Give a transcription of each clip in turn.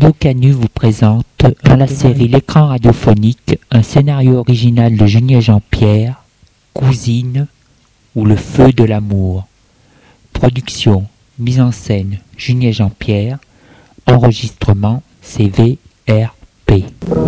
Radio Canu vous présente, dans la série L'écran radiophonique, un scénario original de Junie et Jean-Pierre, Cousine ou Le feu de l'amour. Production, mise en scène, Junie et Jean-Pierre. Enregistrement, CVRP.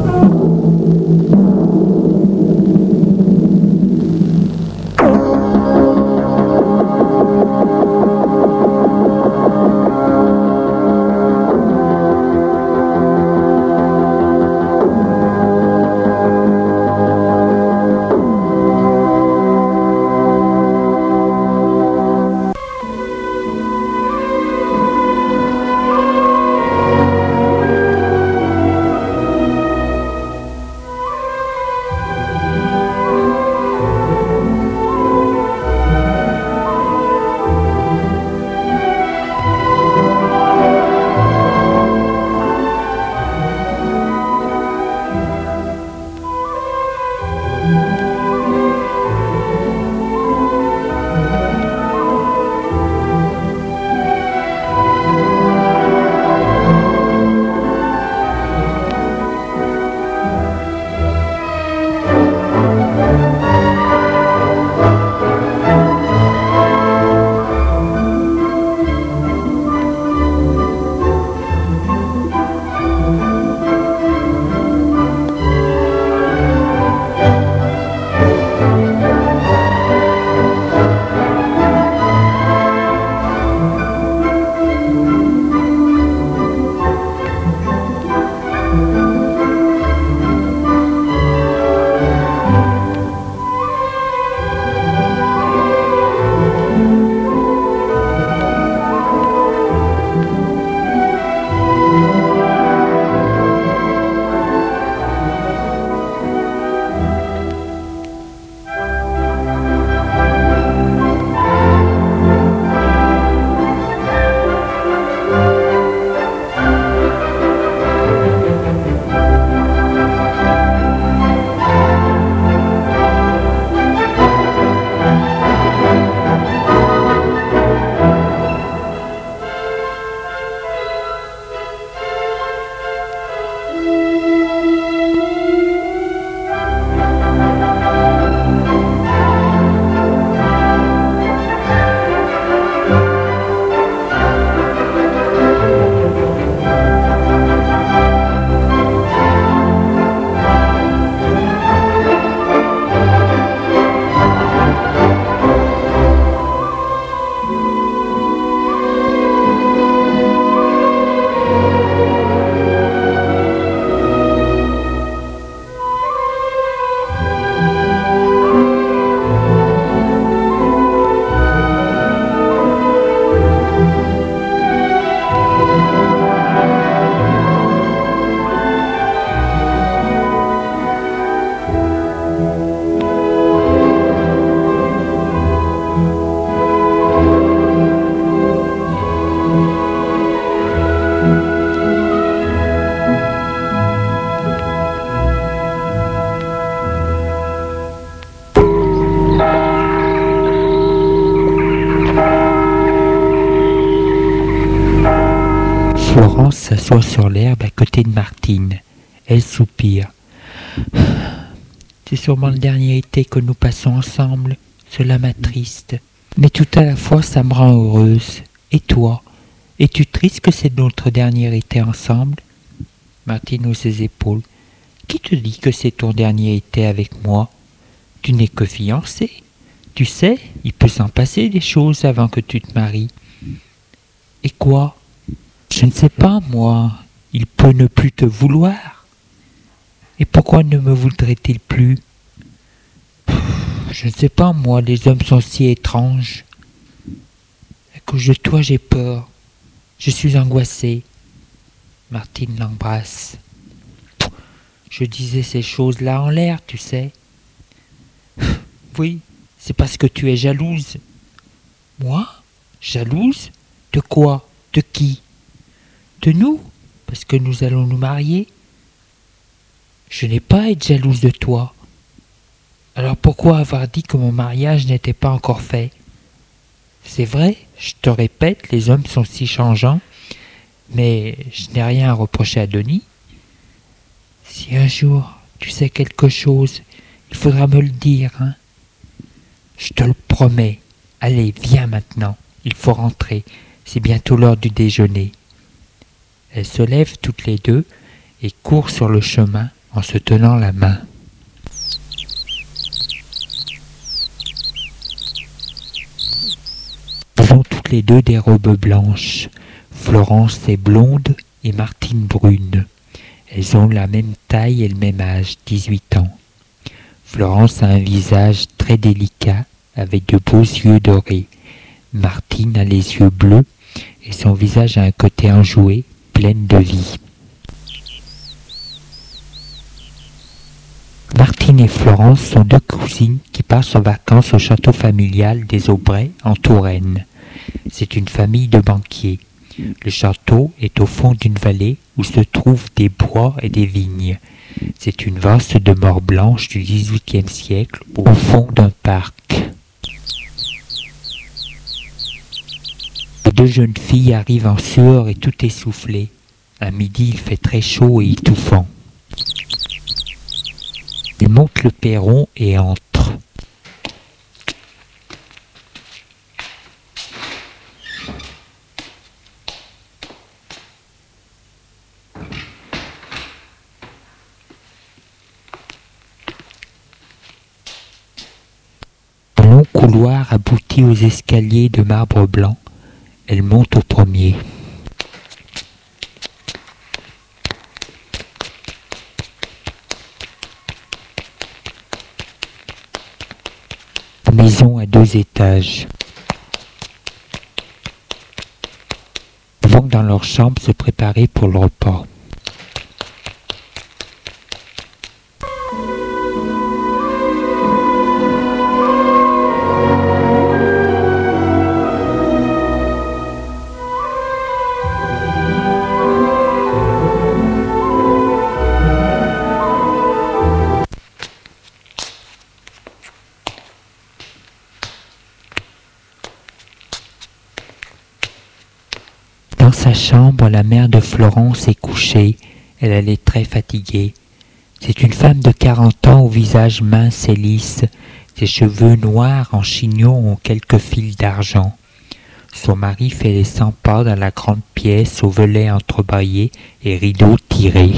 Florence s'assoit sur l'herbe à côté de Martine. Elle soupire. C'est sûrement le dernier été que nous passons ensemble. Cela m'attriste. Mais tout à la fois, ça me rend heureuse. Et toi? Es-tu triste que c'est notre dernier été ensemble? Martine hausse ses épaules. Qui te dit que c'est ton dernier été avec moi? Tu n'es que fiancée. Tu sais, il peut s'en passer des choses avant que tu te maries. Et quoi? Je ne sais pas, moi. Il peut ne plus te vouloir. Et pourquoi ne me voudrait-il plus? Je ne sais pas, moi. Les hommes sont si étranges. À cause de toi, j'ai peur. Je suis angoissée. Martine l'embrasse. Je disais ces choses-là en l'air, tu sais. Oui, c'est parce que tu es jalouse. Moi? Jalouse? De quoi? De qui? De nous, parce que nous allons nous marier. Je n'ai pas à être jalouse de toi. Alors pourquoi avoir dit que mon mariage n'était pas encore fait? C'est vrai, je te répète, les hommes sont si changeants. Mais je n'ai rien à reprocher à Denis. Si un jour tu sais quelque chose, il faudra me le dire, hein. Je te le promets. Allez, viens maintenant. Il faut rentrer. C'est bientôt l'heure du déjeuner. Elles se lèvent toutes les deux et courent sur le chemin en se tenant la main. Elles ont toutes les deux des robes blanches. Florence est blonde et Martine brune. Elles ont la même taille et le même âge, 18 ans. Florence a un visage très délicat avec de beaux yeux dorés. Martine a les yeux bleus et son visage a un côté enjoué, plein de vie. Martine et Florence sont deux cousines qui passent en vacances au château familial des Aubrais en Touraine. C'est une famille de banquiers. Le château est au fond d'une vallée où se trouvent des bois et des vignes. C'est une vase de mort blanche du XVIIIe siècle au fond d'un parc. Les deux jeunes filles arrivent en sueur et tout essoufflées. À midi, il fait très chaud et étouffant. Ils montent le perron et entrent. Un long couloir aboutit aux escaliers de marbre blanc. Elle monte au premier. Maison à 2 étages. Ils vont dans leur chambre se préparer pour le repas. Dans sa chambre, la mère de Florence est couchée. Elle est très fatiguée. C'est une femme de 40 ans au visage mince et lisse. Ses cheveux noirs en chignon ont quelques fils d'argent. Son mari fait les 100 pas dans la grande pièce aux volets entrebâillés et rideaux tirés.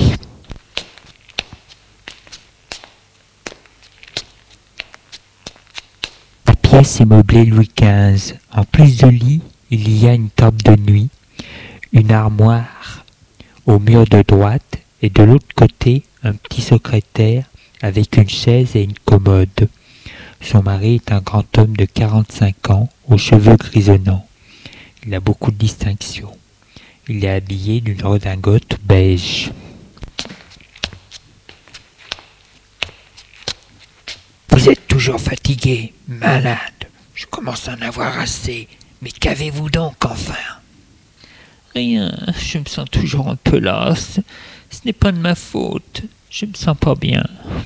La pièce est meublée Louis XV. En plus de lit, il y a une table de nuit, une armoire au mur de droite et de l'autre côté un petit secrétaire avec une chaise et une commode. Son mari est un grand homme de 45 ans aux cheveux grisonnants. Il a beaucoup de distinctions. Il est habillé d'une redingote beige. Vous êtes toujours fatigué, malade. Je commence à en avoir assez. Mais qu'avez-vous donc enfin ? Rien, je me sens toujours un peu lasse. Ce n'est pas de ma faute. Je me sens pas bien.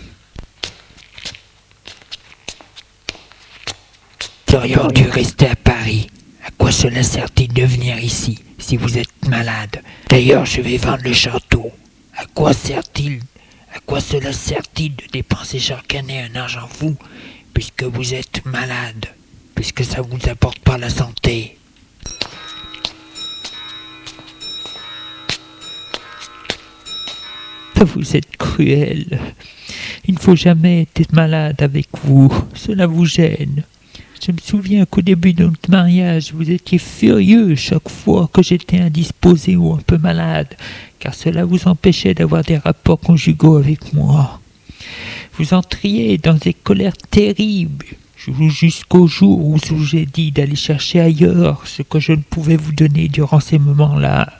Vous auriez dû rester à Paris. À quoi cela sert-il de venir ici, si vous êtes malade ? D'ailleurs, je vais vendre le château. À quoi cela sert-il de dépenser chaque année un argent fou, puisque vous êtes malade, puisque ça vous apporte pas la santé ? Vous êtes cruel. Il ne faut jamais être malade avec vous. Cela vous gêne. Je me souviens qu'au début de notre mariage, vous étiez furieux chaque fois que j'étais indisposé ou un peu malade, car cela vous empêchait d'avoir des rapports conjugaux avec moi. Vous entriez dans des colères terribles, jusqu'au jour où je vous ai dit d'aller chercher ailleurs ce que je ne pouvais vous donner durant ces moments-là.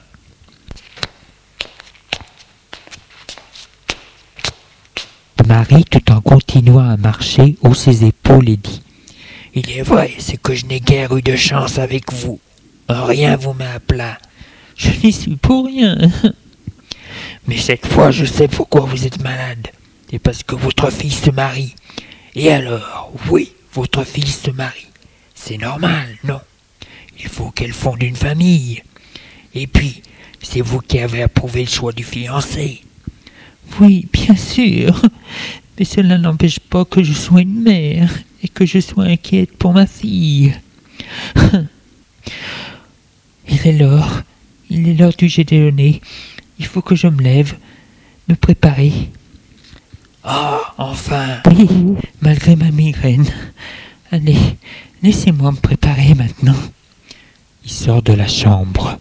Marie, tout en continuant à marcher, hausse ses épaules et dit : « Il est vrai, c'est que je n'ai guère eu de chance avec vous. Rien vous met à plat. Je n'y suis pour rien. Mais cette fois, je sais pourquoi vous êtes malade. C'est parce que votre fille se marie. Et alors, oui, votre fille se marie. C'est normal, non ? Il faut qu'elle fonde une famille. Et puis, c'est vous qui avez approuvé le choix du fiancé. Oui, bien sûr. Mais cela n'empêche pas que je sois une mère et que je sois inquiète pour ma fille. Il est l'heure du déjeuner. Il faut que je me lève, me préparer. Ah, enfin. Oui, malgré ma migraine. Allez, laissez-moi me préparer maintenant. Il sort de la chambre.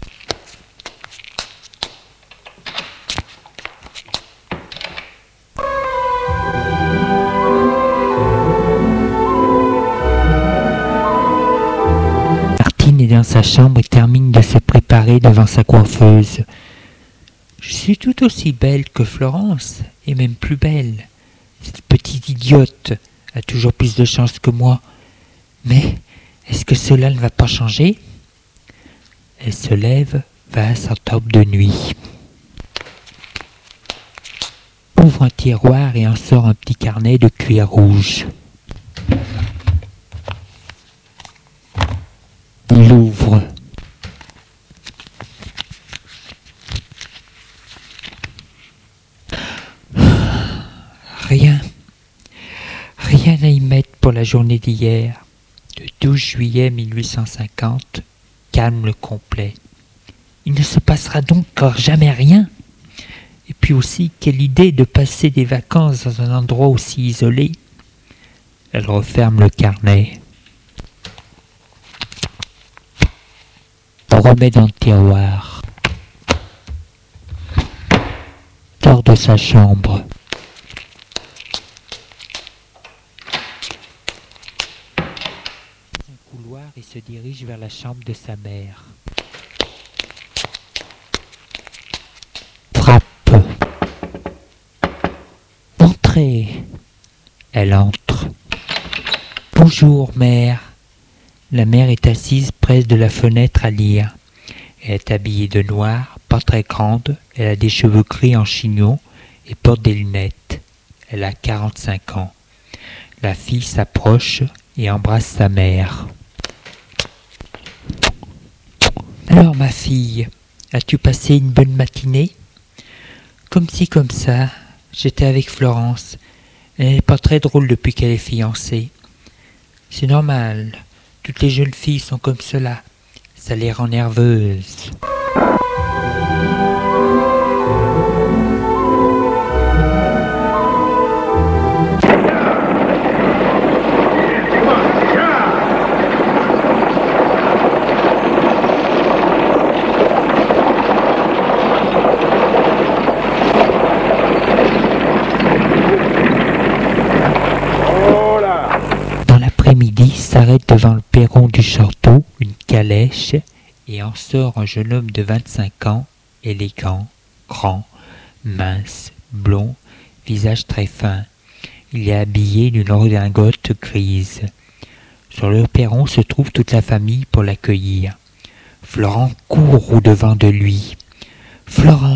Martine est dans sa chambre et termine de se préparer devant sa coiffeuse. Je suis tout aussi belle que Florence, et même plus belle. Cette petite idiote a toujours plus de chance que moi. Mais est-ce que cela ne va pas changer? Elle se lève, va à sa table de nuit. Ouvre un tiroir et en sort un petit carnet de cuir rouge. Il l'ouvre. Rien à y mettre pour la journée d'hier. Le 12 juillet 1850, calme complet. Il ne se passera donc jamais rien. Et puis aussi, quelle idée de passer des vacances dans un endroit aussi isolé. Elle referme le carnet. On remet dans le tiroir. Sort de sa chambre. Et se dirige vers la chambre de sa mère. Frappe. Entrez. Elle entre. Bonjour, mère. La mère est assise près de la fenêtre à lire. Elle est habillée de noir, pas très grande. Elle a des cheveux gris en chignon et porte des lunettes. Elle a 45 ans. La fille s'approche et embrasse sa mère. Alors ma fille, as-tu passé une bonne matinée? Comme ci, comme ça, j'étais avec Florence. Elle n'est pas très drôle depuis qu'elle est fiancée. C'est normal, toutes les jeunes filles sont comme cela. Ça les rend nerveuses. Midi s'arrête devant le perron du château, une calèche, et en sort un jeune homme de 25 ans, élégant, grand, mince, blond, visage très fin. Il est habillé d'une redingote grise. Sur le perron se trouve toute la famille pour l'accueillir. Florent court au-devant de lui. « Florence !»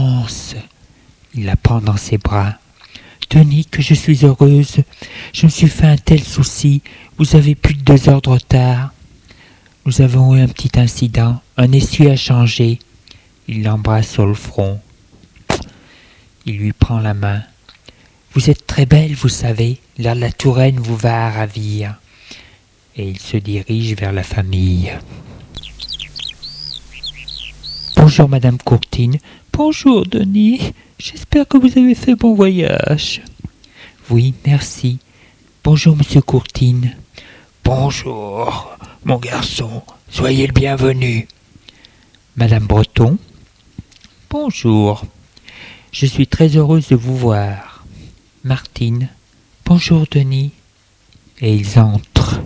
Il la prend dans ses bras. « Tenez que je suis heureuse. Je me suis fait un tel souci. Vous avez plus de 2 heures de retard. Nous avons eu un petit incident. Un essuie a changé. » Il l'embrasse sur le front. Il lui prend la main. « Vous êtes très belle, vous savez. L'air de la Touraine vous va à ravir. » Et il se dirige vers la famille. « Bonjour, Madame Courtine. »« Bonjour, Denis. J'espère que vous avez fait bon voyage. »« Oui, merci. Bonjour, Monsieur Courtine. »« Bonjour, mon garçon. Soyez le bienvenu. »« Madame Breton. »« Bonjour. Je suis très heureuse de vous voir. »« Martine. »« Bonjour, Denis. » Et ils entrent.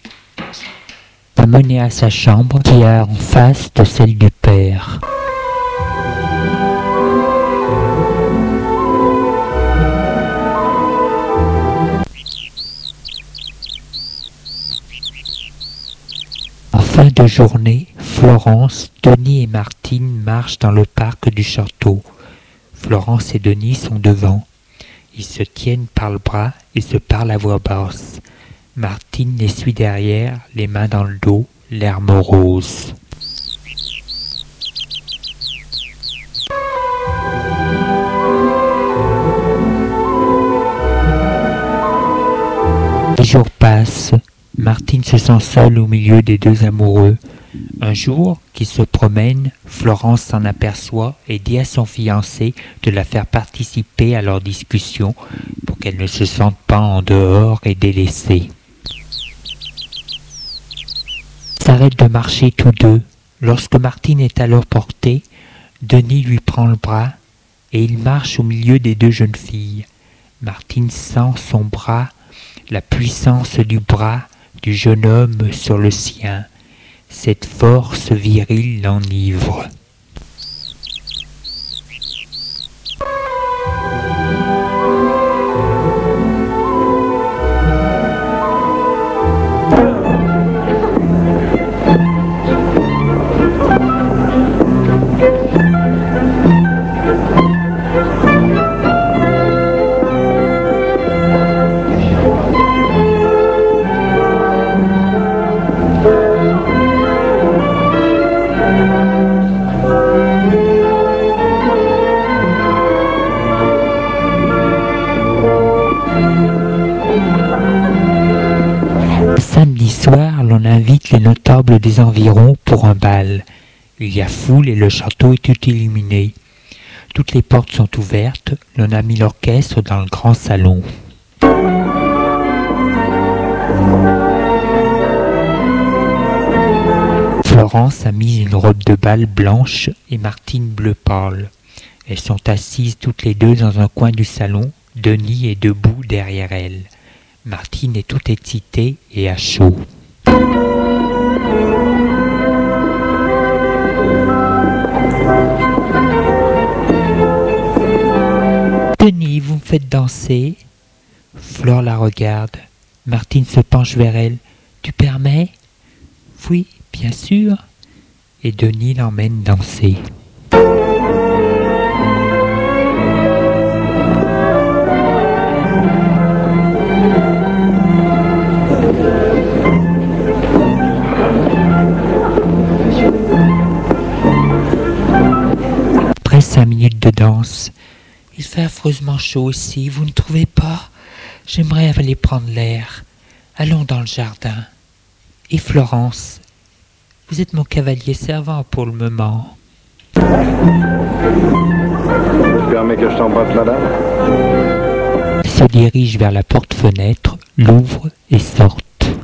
Mené à sa chambre qui est en face de celle du père. En fin de journée, Florence, Denis et Martine marchent dans le parc du château. Florence et Denis sont devant. Ils se tiennent par le bras et se parlent à voix basse. Martine les suit derrière, les mains dans le dos, l'air morose. Les jours passent. Martine se sent seule au milieu des deux amoureux. Un jour, qu'ils se promènent, Florence s'en aperçoit et dit à son fiancé de la faire participer à leur discussion pour qu'elle ne se sente pas en dehors et délaissée. Ils s'arrêtent de marcher tous deux. Lorsque Martine est à leur portée, Denis lui prend le bras et il marche au milieu des deux jeunes filles. Martine sent son bras, la puissance du bras du jeune homme sur le sien. Cette force virile l'enivre. Samedi soir, l'on invite les notables des environs pour un bal. Il y a foule et le château est tout illuminé. Toutes les portes sont ouvertes, l'on a mis l'orchestre dans le grand salon. Florence a mis une robe de bal blanche et Martine bleu pâle. Elles sont assises toutes les deux dans un coin du salon, Denis est debout derrière elles. Martine est toute excitée et à chaud. Denis, vous me faites danser. Flore la regarde. Martine se penche vers elle. Tu permets? Oui, bien sûr. Et Denis l'emmène danser. Après 5 minutes de danse, il fait affreusement chaud ici, vous ne trouvez pas? J'aimerais aller prendre l'air. Allons dans le jardin. Et Florence, vous êtes mon cavalier servant pour le moment. Tu permets que je t'embrasse, madame? Il se dirige vers la porte-fenêtre, l'ouvre et sort.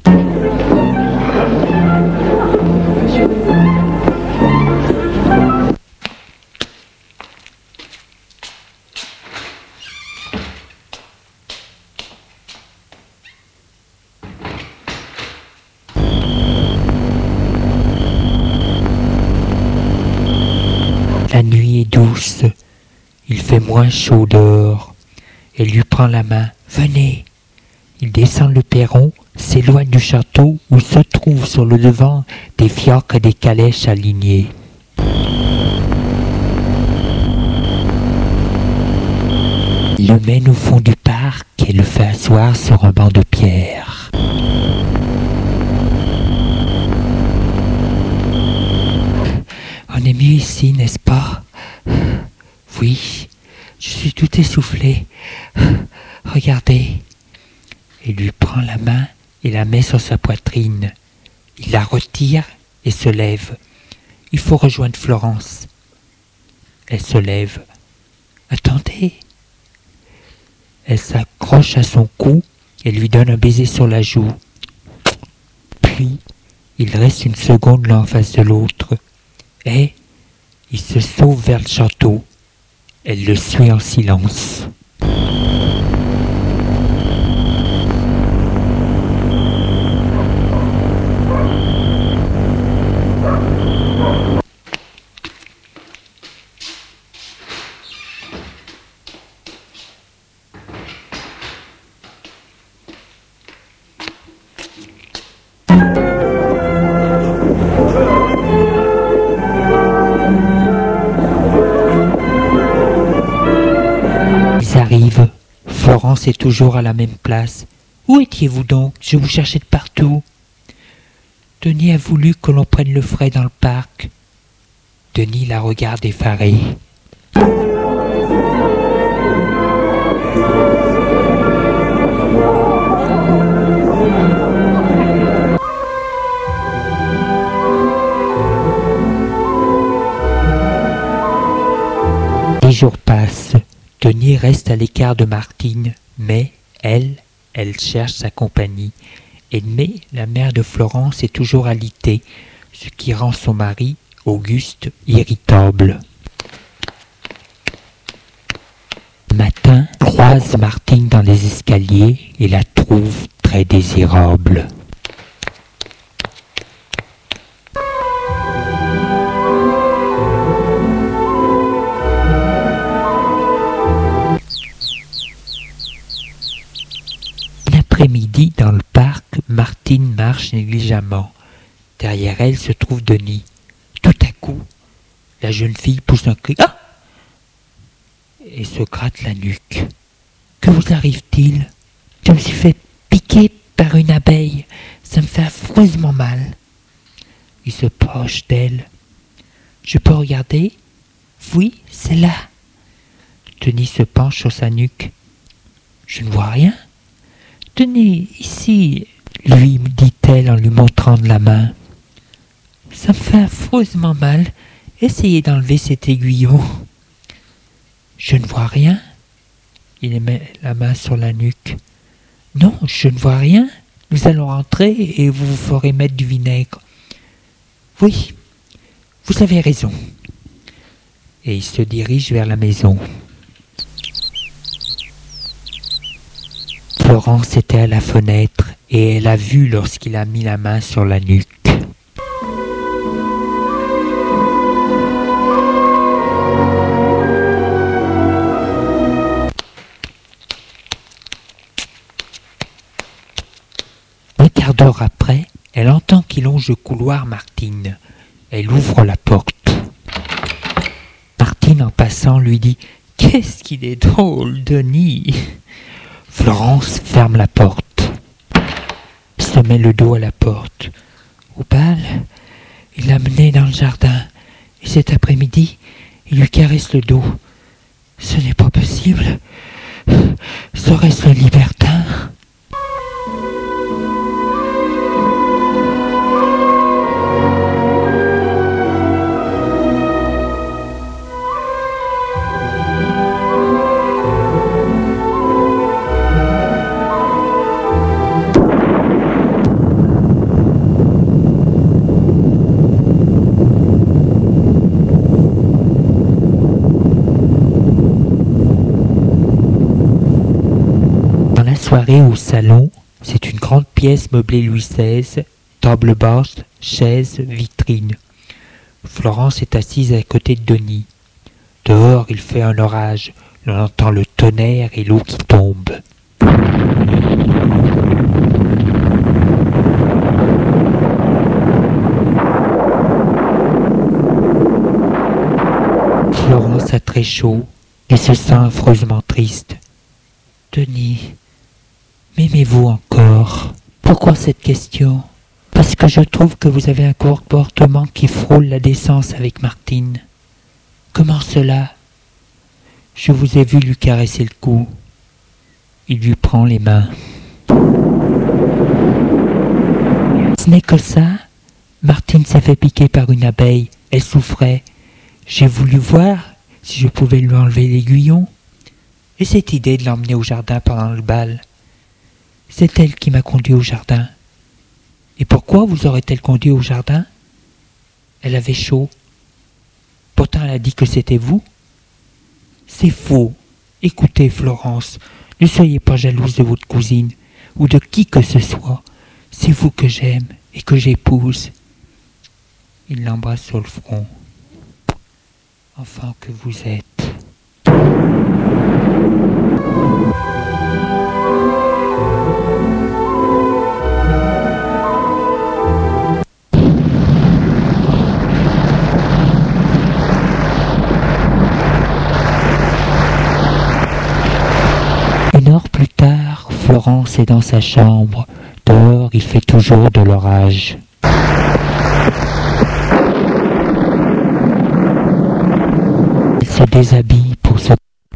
La nuit est douce, il fait moins chaud dehors. Elle lui prend la main. Venez. Il descend le perron, s'éloigne du château où se trouvent sur le devant des fiacres et des calèches alignées. Il le mène au fond du parc et le fait asseoir sur un banc de pierre. On est mieux ici, n'est-ce pas? Oui, je suis tout essoufflé. Regardez. Il lui prend la main et la met sur sa poitrine. Il la retire et se lève. Il faut rejoindre Florence. Elle se lève. Attendez. Elle s'accroche à son cou et lui donne un baiser sur la joue. Puis, il reste une seconde l'un en face de l'autre. Et il se sauve vers le château. Elle le suit en silence. Florence est toujours à la même place. Où étiez-vous donc? Je vous cherchais de partout. Denis a voulu que l'on prenne le frais dans le parc. Denis la regarde effaré. Les jours passent. Denis reste à l'écart de Martine, mais elle cherche sa compagnie. Aimée, la mère de Florence, est toujours alitée, ce qui rend son mari, Auguste, irritable. Un matin, croise Martine dans les escaliers et la trouve très désirable. L'après-midi, dans le parc, Martine marche négligemment. Derrière elle se trouve Denis. Tout à coup, la jeune fille pousse un cri. Ah! Et se gratte la nuque. Que vous arrive-t-il? Je me suis fait piquer par une abeille. Ça me fait affreusement mal. Il se proche d'elle. Je peux regarder? Oui, c'est là. Denis se penche sur sa nuque. Je ne vois rien. Tenez, ici, lui dit-elle en lui montrant de la main. Ça me fait affreusement mal. Essayez d'enlever cet aiguillon. Je ne vois rien. Il met la main sur la nuque. Non, je ne vois rien. Nous allons rentrer et vous ferez mettre du vinaigre. Oui, vous avez raison. Et il se dirige vers la maison. Florence était à la fenêtre et elle a vu lorsqu'il a mis la main sur la nuque. Un quart d'heure après, elle entend qu'il longe le couloir Martine. Elle ouvre la porte. Martine, en passant, lui dit « Qu'est-ce qu'il est drôle, Denis !» Florence ferme la porte, se met le dos à la porte. Au bal, il l'a menée dans le jardin, et cet après-midi, il lui caresse le dos. Ce n'est pas possible. Serait-ce un libertin? Soirée au salon, c'est une grande pièce meublée Louis XVI, table basse, chaise, vitrine. Florence est assise à côté de Denis. Dehors, il fait un orage. On entend le tonnerre et l'eau qui tombe. Florence a très chaud et se sent affreusement triste. Denis, m'aimez-vous encore? Pourquoi cette question? Parce que je trouve que vous avez un comportement qui frôle la décence avec Martine. Comment cela? Je vous ai vu lui caresser le cou. Il lui prend les mains. Ce n'est que ça. Martine s'est fait piquer par une abeille. Elle souffrait. J'ai voulu voir si je pouvais lui enlever l'aiguillon. Et cette idée de l'emmener au jardin pendant le bal. C'est elle qui m'a conduit au jardin. Et pourquoi vous aurait-elle conduit au jardin? Elle avait chaud. Pourtant elle a dit que c'était vous. C'est faux. Écoutez, Florence, ne soyez pas jalouse de votre cousine, ou de qui que ce soit. C'est vous que j'aime et que j'épouse. Il l'embrasse sur le front. Enfant que vous êtes. Florence est dans sa chambre. Dehors, il fait toujours de l'orage. Elle se déshabille pour se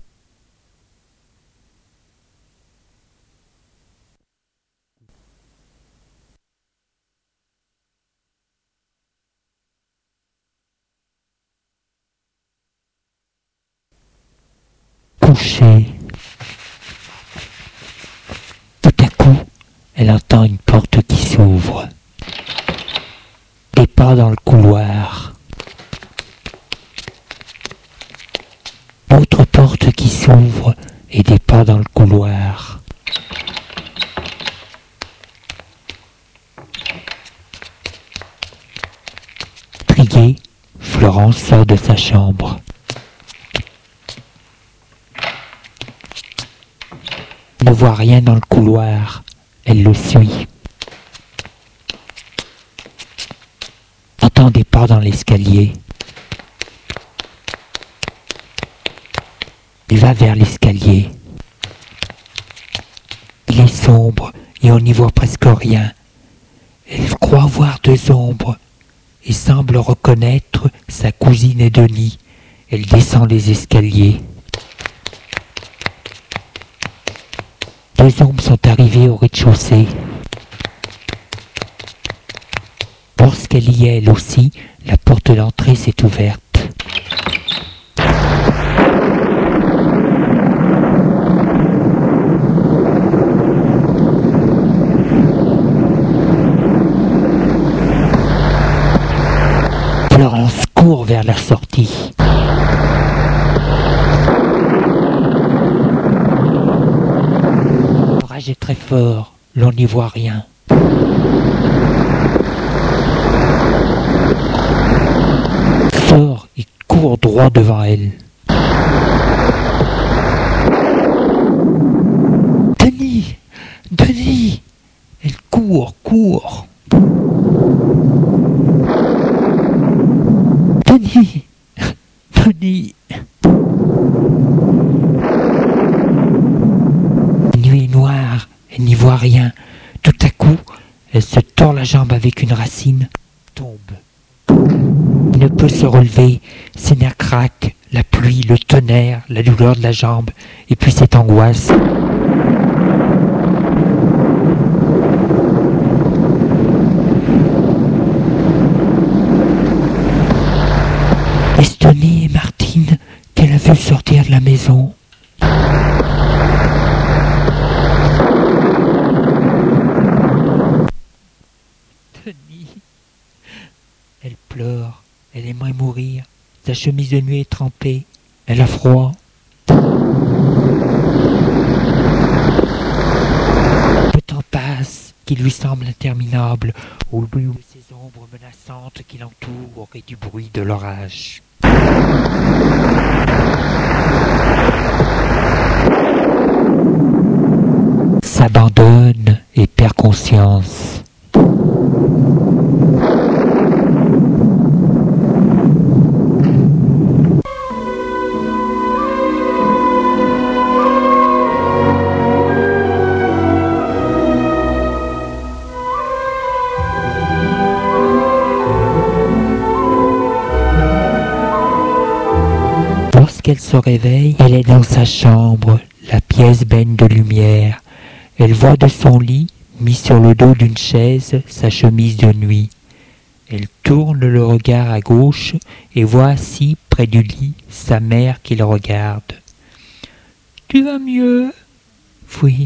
coucher. Tout à coup, elle entend une porte qui s'ouvre. Des pas dans le couloir. Autre porte qui s'ouvre et des pas dans le couloir. Intriguée, Florence sort de sa chambre. Elle ne voit rien dans le couloir. Elle le suit. Entend des pas dans l'escalier. Elle va vers l'escalier. Il est sombre et on n'y voit presque rien. Elle croit voir deux ombres et semble reconnaître sa cousine Denis. Elle descend les escaliers. Deux ombres sont arrivées au rez-de-chaussée. Lorsqu'elle y est elle aussi, la porte d'entrée s'est ouverte. Florence court vers la sortie. L'orage est très fort, l'on n'y voit rien. Sort et court droit devant elle. Denis! Denis! Elle court. Denis! Denis! La nuit est noire, elle n'y voit rien. Tout à coup, elle se tord la jambe avec une racine, tombe. Il ne peut se relever, ses nerfs craquent, la pluie, le tonnerre, la douleur de la jambe, et puis cette angoisse. Est-ce Denis et Martine qu'elle a vu sortir de la maison? Denis. Elle pleure, elle aimerait mourir. Sa chemise de nuit est trempée, elle a froid. Le temps passe, qui lui semble interminable, au bout de ces ombres menaçantes qui l'entourent et du bruit de l'orage. S'abandonne et perd conscience. Lorsqu'elle se réveille, elle est dans sa chambre, la pièce baigne de lumière. Elle voit de son lit, mis sur le dos d'une chaise, sa chemise de nuit. Elle tourne le regard à gauche et voit assis près du lit sa mère qui le regarde. « Tu vas mieux ?»« Oui. »«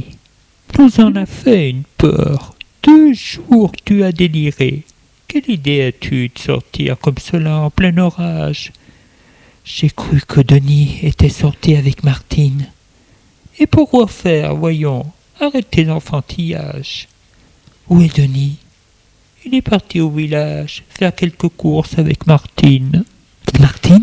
Nous en a fait une peur. 2 jours tu as déliré. Quelle idée as-tu de sortir comme cela en plein orage ? J'ai cru que Denis était sorti avec Martine. Et pourquoi faire, voyons ? Arrête tes enfantillages. Où est Denis ? Il est parti au village faire quelques courses avec Martine. Martine ?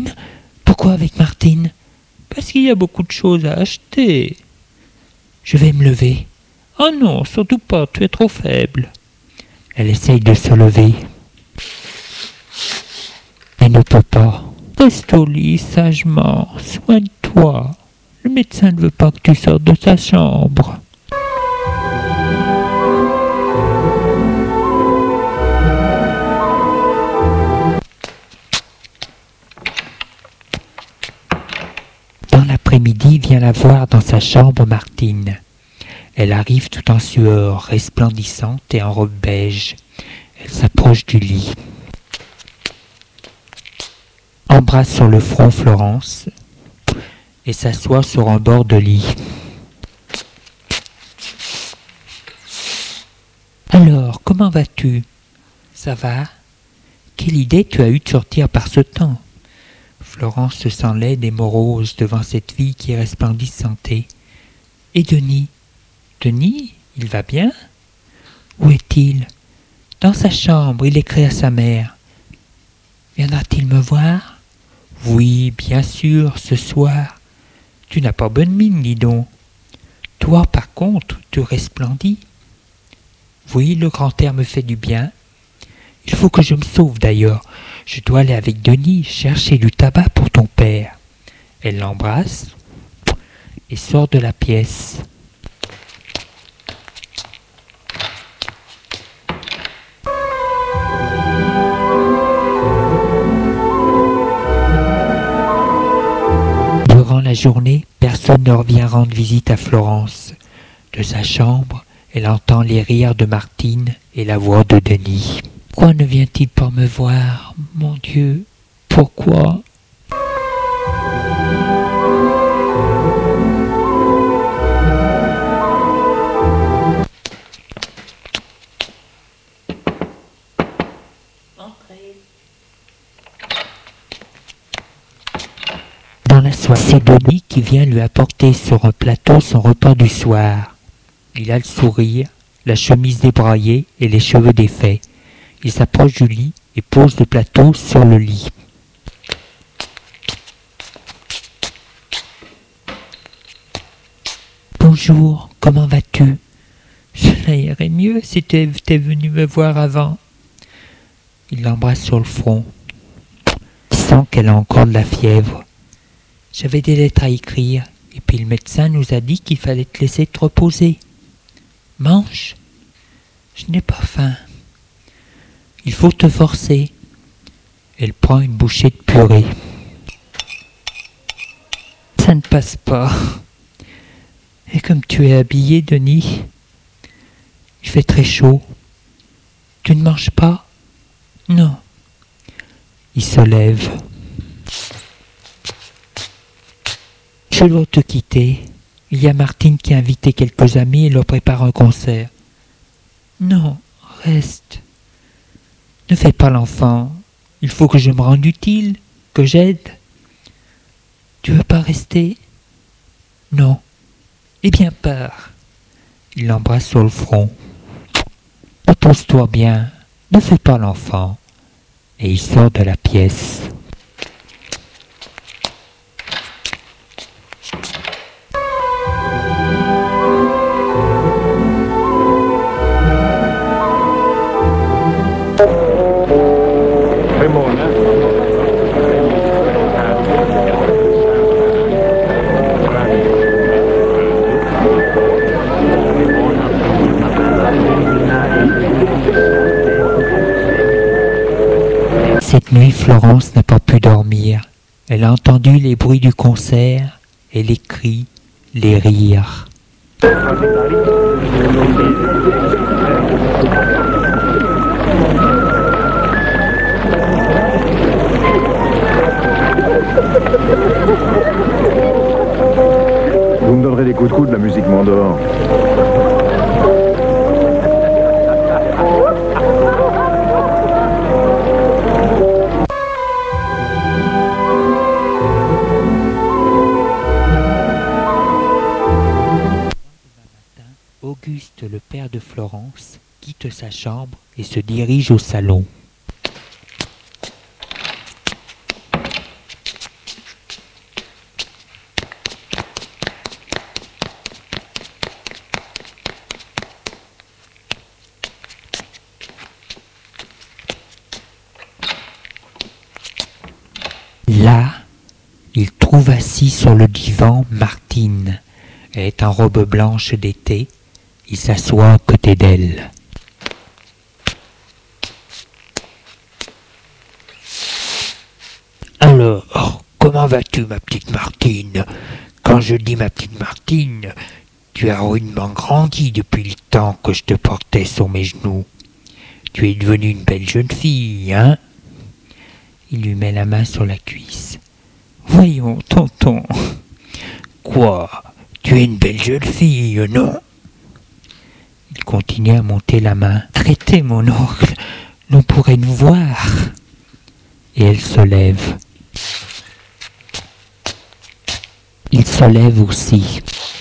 Pourquoi avec Martine ? Parce qu'il y a beaucoup de choses à acheter. Je vais me lever. Oh non, surtout pas, tu es trop faible. Elle essaye de se lever. Elle ne peut pas. Reste au lit sagement, soigne-toi. Le médecin ne veut pas que tu sortes de ta chambre. l'après-midi vient la voir dans sa chambre, Martine. Elle arrive tout en sueur, resplendissante et en robe beige. Elle s'approche du lit. Embrasse sur le front Florence et s'assoit sur un bord de lit. Alors, comment vas-tu? Ça va? Quelle idée tu as eue de sortir par ce temps? Florence se sent laide et morose devant cette fille qui est resplendissantée. Et Denis? Denis, il va bien? Où est-il? Dans sa chambre, il écrit à sa mère. Viendra-t-il me voir? Oui, bien sûr, ce soir. Tu n'as pas bonne mine, dis donc. Toi, par contre, tu resplendis. Oui, le grand air me fait du bien. Il faut que je me sauve d'ailleurs. Je dois aller avec Denis chercher du tabac pour ton père. Elle l'embrasse et sort de la pièce. Durant la journée, personne ne revient rendre visite à Florence. De sa chambre, elle entend les rires de Martine et la voix de Denis. Pourquoi ne vient-il pas me voir? Mon Dieu, pourquoi? Dans la soirée, c'est Denis qui vient lui apporter sur un plateau son repas du soir. Il a le sourire, la chemise débraillée et les cheveux défaits. Il s'approche du lit et pose le plateau sur le lit. Bonjour, comment vas-tu? Cela irait mieux si tu étais venu me voir avant. Il l'embrasse sur le front. Il sent qu'elle a encore de la fièvre. J'avais des lettres à écrire, et puis le médecin nous a dit qu'il fallait te laisser te reposer. Mange. Je n'ai pas faim. Il faut te forcer. Elle prend une bouchée de purée. Ça ne passe pas. Et comme tu es habillé, Denis, il fait très chaud. Tu ne manges pas? Non. Il se lève. Je dois te quitter. Il y a Martine qui a invité quelques amis et leur prépare un concert. Non, reste. Ne fais pas l'enfant. Il faut que je me rende utile, que j'aide. Tu veux pas rester? Non. Eh bien, pars. Il l'embrasse sur le front. Repose-toi bien. Ne fais pas l'enfant. Et il sort de la pièce. Cette nuit, Florence n'a pas pu dormir. Elle a entendu les bruits du concert et les cris, les rires. Vous me donnerez des coups de coude, la musique m'endort. Auguste, le père de Florence, quitte sa chambre et se dirige au salon. Là, il trouve assis sur le divan Martine. Elle est en robe blanche d'été. Il s'assoit à côté d'elle. Alors, comment vas-tu, ma petite Martine? Quand je dis ma petite Martine, tu as rudement grandi depuis le temps que je te portais sur mes genoux. Tu es devenue une belle jeune fille, hein? Il lui met la main sur la cuisse. Voyons, tonton. Quoi? Tu es une belle jeune fille, non? Il continue à monter la main. Arrêtez, mon oncle, l'on pourrait nous voir. Et elle se lève. Il se lève aussi.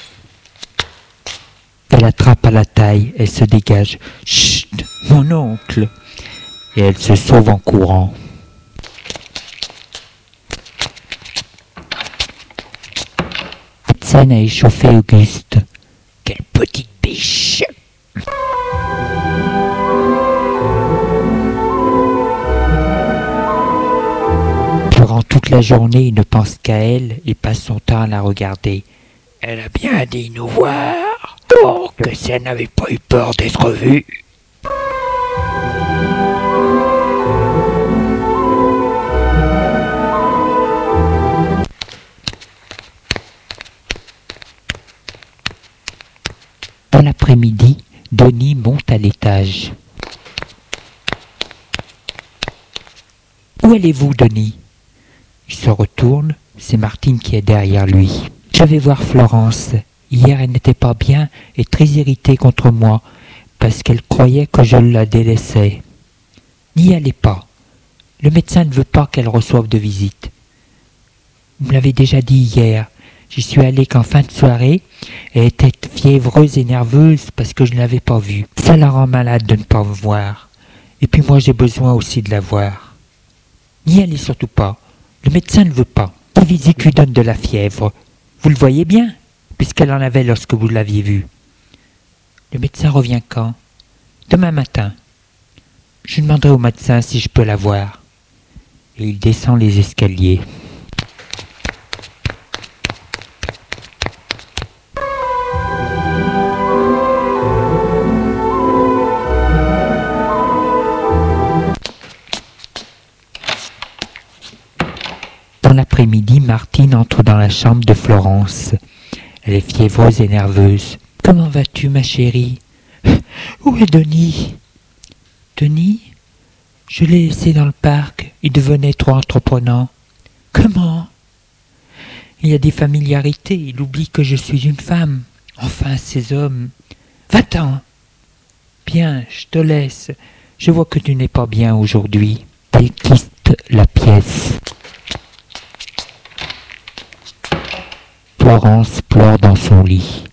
Elle attrape à la taille, elle se dégage. Chut, mon oncle! Et elle se sauve en courant. Cette scène a échauffé Auguste. Quelle petite biche! Durant toute la journée, il ne pense qu'à elle et passe son temps à la regarder. Elle a bien dit nous voir. Oh, que si elle n'avait pas eu peur d'être vue. Dans l'après-midi, Denis monte à l'étage. Où allez-vous, Denis? Il se retourne, c'est Martine qui est derrière lui. Je vais voir Florence. Hier, elle n'était pas bien et très irritée contre moi, parce qu'elle croyait que je la délaissais. N'y allez pas. Le médecin ne veut pas qu'elle reçoive de visite. Vous me l'avez déjà dit hier. J'y suis allé qu'en fin de soirée. Elle était fiévreuse et nerveuse parce que je ne l'avais pas vue. Ça la rend malade de ne pas me voir. Et puis moi, j'ai besoin aussi de la voir. N'y allez surtout pas. Le médecin ne veut pas. La visite lui donne de la fièvre. Vous le voyez bien, puisqu'elle en avait lorsque vous l'aviez vue. Le médecin revient quand? Demain matin. Je demanderai au médecin si je peux la voir. Et il descend les escaliers. Dans l'après-midi, Martine entre dans la chambre de Florence. Elle est fiévreuse et nerveuse. « Comment vas-tu, ma chérie? Où est Denis? » « Denis? Je l'ai laissé dans le parc. Il devenait trop entreprenant. »« Comment? » ?»« Il y a des familiarités. Il oublie que je suis une femme. Enfin, ces hommes. Va-t'en. »« Bien, je te laisse. Je vois que tu n'es pas bien aujourd'hui. » Elle quitte la pièce. Florence pleure dans son lit.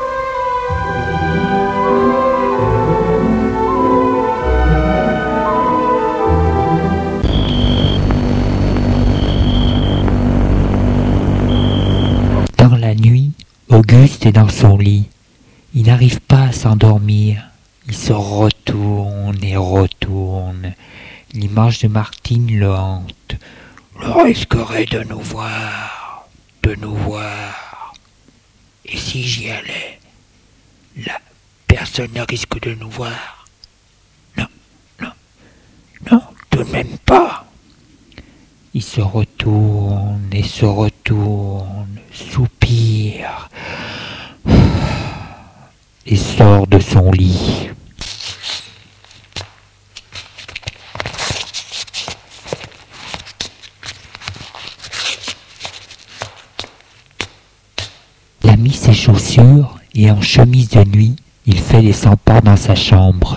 Dans la nuit, Auguste est dans son lit. Il n'arrive pas à s'endormir. Il se retourne et retourne. L'image de Martine le hante. On risquerait de nous voir. De nous voir. Et si j'y allais, là, personne ne risque de nous voir. Non, non, non, tout de même pas. Il se retourne et se retourne, soupire et sort de son lit. Il a mis ses chaussures et en chemise de nuit, il fait les 100 pas dans sa chambre.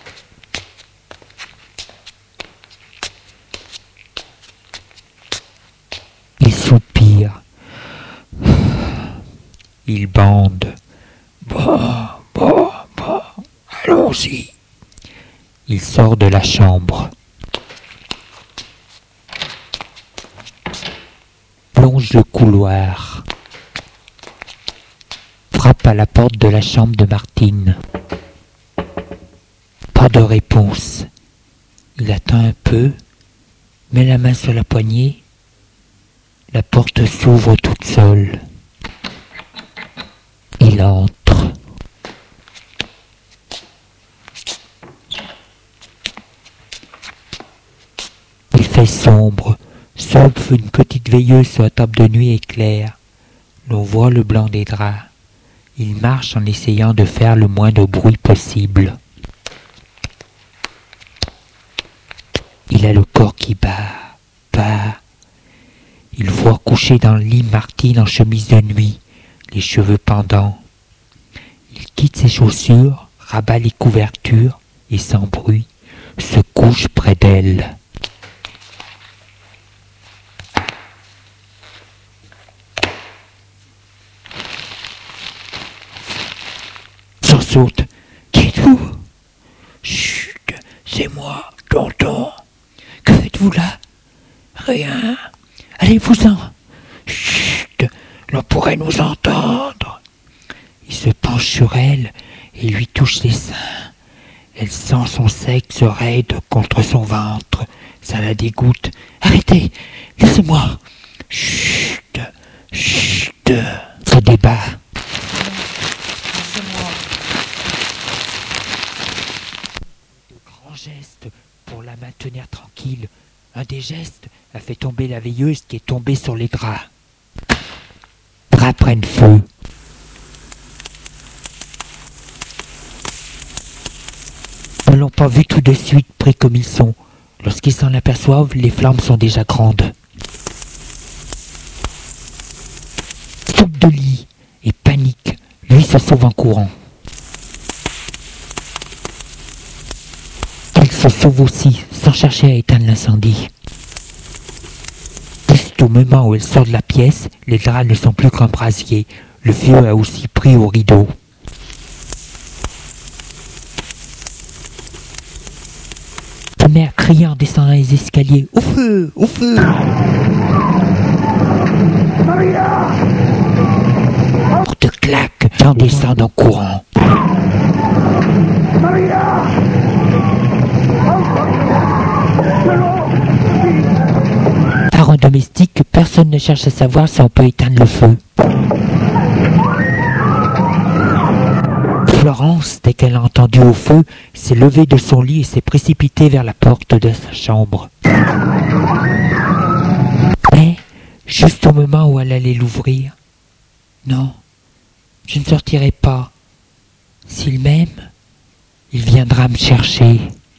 Il soupire. Il bande. Bon, allons-y. Il sort de la chambre. Plonge le couloir. Frappe à la porte de la chambre de Martine. Pas de réponse. Il attend un peu, met la main sur la poignée. La porte s'ouvre toute seule. Il entre. Il fait sombre, sauf une petite veilleuse sur la table de nuit éclaire. L'on voit le blanc des draps. Il marche en essayant de faire le moins de bruit possible. Il a le corps qui bat. Il voit coucher dans le lit Martine en chemise de nuit, les cheveux pendants. Il quitte ses chaussures, rabat les couvertures et sans bruit se couche près d'elle. Sursaute. Qui êtes-vous? Chut, c'est moi, tonton. Que faites-vous là? Rien. Allez-vous-en. Chut, l'on pourrait nous entendre. Il se penche sur elle et lui touche les seins. Elle sent son sexe raide contre son ventre. Ça la dégoûte. Arrêtez, laissez-moi. Chut, chut. Se débat. De grands gestes pour la maintenir tranquille. Un des gestes a fait tomber la veilleuse qui est tombée sur les draps. Draps prennent feu. Ils ne l'ont pas vu tout de suite près comme ils sont. Lorsqu'ils s'en aperçoivent, les flammes sont déjà grandes. Saute de lit et panique. Lui se sauve en courant. Elle se sauve aussi, sans chercher à éteindre l'incendie. Juste au moment où elle sort de la pièce, les draps ne sont plus qu'un brasier. Le feu a aussi pris au rideau. Sa mère crie en descendant les escaliers. Au feu! Au feu! Maria! Porte claque, en descend en courant. Maria! Par un domestique, personne ne cherche à savoir si on peut éteindre le feu. Florence, dès qu'elle a entendu au feu, s'est levée de son lit et s'est précipitée vers la porte de sa chambre. Mais, juste au moment où elle allait l'ouvrir, « Non, je ne sortirai pas. S'il m'aime, il viendra me chercher. »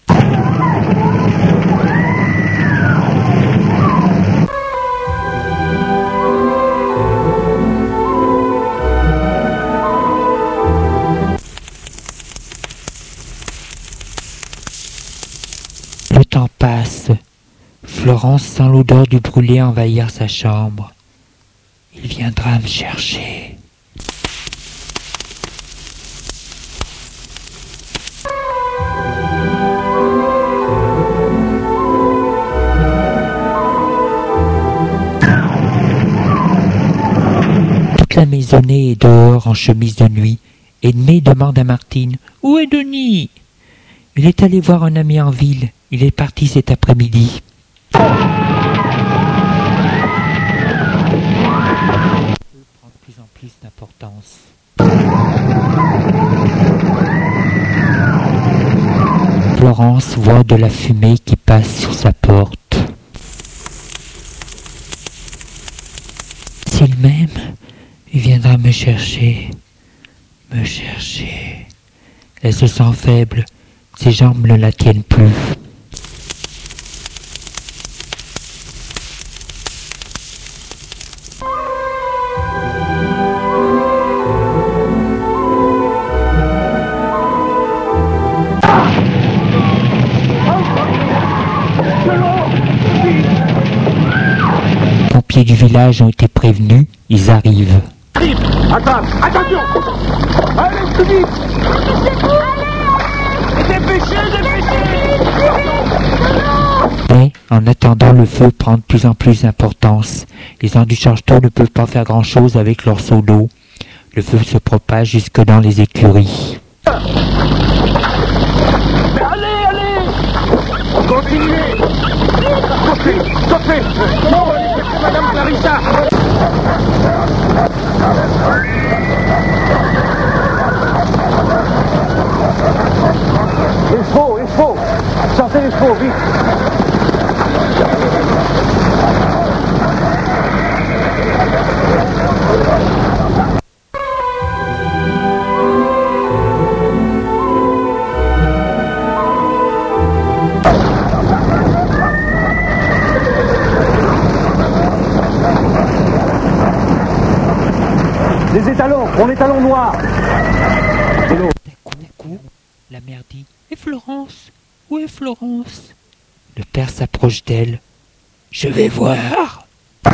Le temps passe. Florence sent l'odeur du brûlé envahir sa chambre. Il viendra me chercher. Toute la maisonnée est dehors en chemise de nuit. Edmé demande à Martine « Où est Denis ?» Il est allé voir un ami en ville. Il est parti cet après-midi. Le feu prend de plus en plus d'importance. Florence voit de la fumée qui passe sur sa porte. S'il m'aime, il viendra me chercher. Me chercher. Elle se sent faible. Ses jambes ne la tiennent plus. Les pompiers du village ont été prévenus. Ils arrivent. Attends, attention! Allez, plus vite! Mais, en attendant, le feu prend de plus en plus d'importance. Les gens du change-tout ne peuvent pas faire grand-chose avec leur seau d'eau. Le feu se propage jusque dans les écuries. Mais allez! Continuez! Stoppez! Non, c'est Madame Clarissa! Il faut! Sortez les chevaux, vite! Des étalons noirs. D'un coup, la mère dit « Et Florence? Où est Florence ?» Le père s'approche d'elle. « Je vais voir !»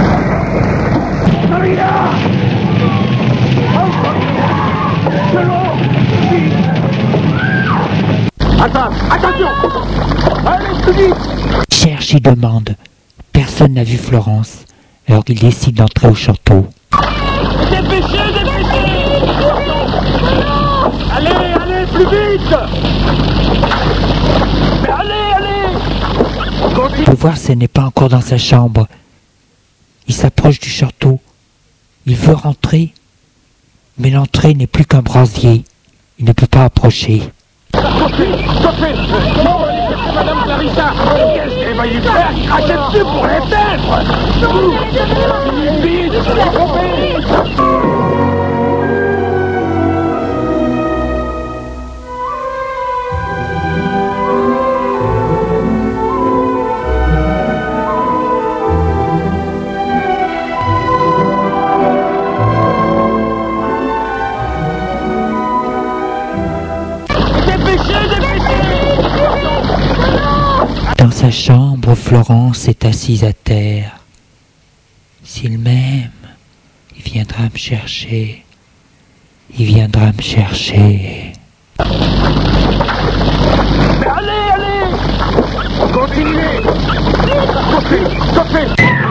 Attention! Allez, plus vite! Il cherche et demande. Personne n'a vu Florence. Alors il décide d'entrer au château. Dépêchez! Allez, plus vite! Mais allez! Il peut voir si elle n'est pas encore dans sa chambre. Il s'approche du château. Il veut rentrer. Mais l'entrée n'est plus qu'un brasier. Il ne peut pas approcher. Stoppez! Non, allez chercher Madame Clarissa! Qu'est-ce qu'elle va y faire? Cracher dessus pour l'éteindre! Vite! Dans sa chambre, Florence est assise à terre. S'il m'aime, il viendra me chercher. Il viendra me chercher. Mais allez! Continuez! Stoppez!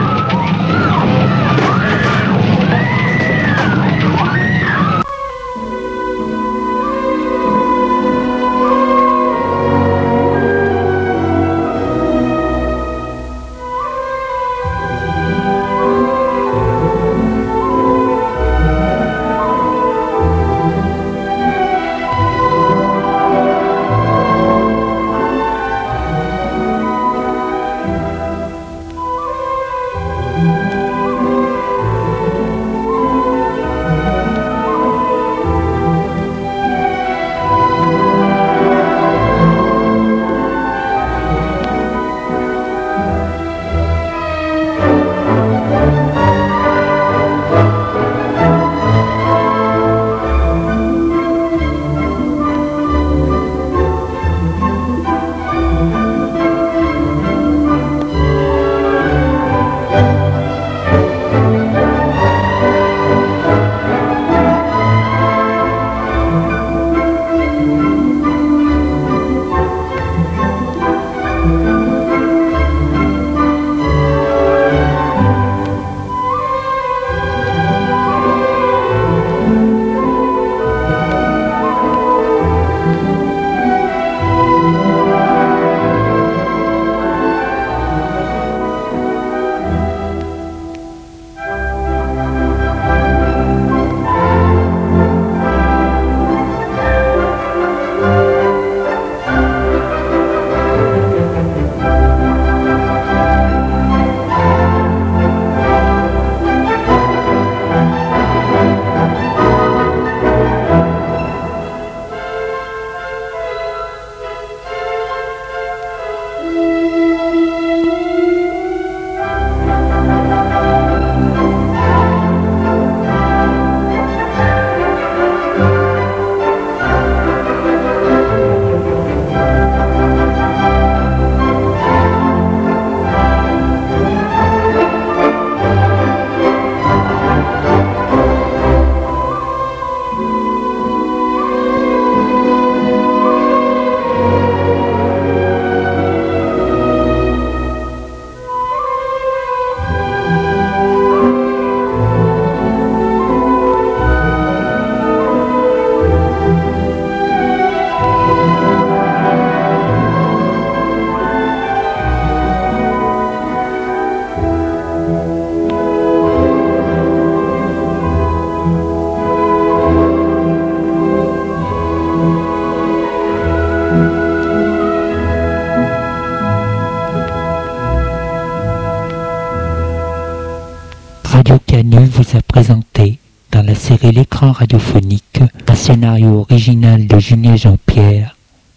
Radio Canu vous a présenté, dans la série L'écran radiophonique, un scénario original de Julien Jean-Pierre,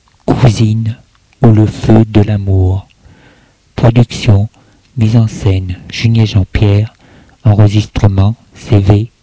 Cousine ou le feu de l'amour. Production, mise en scène, Julien Jean-Pierre, enregistrement, CV,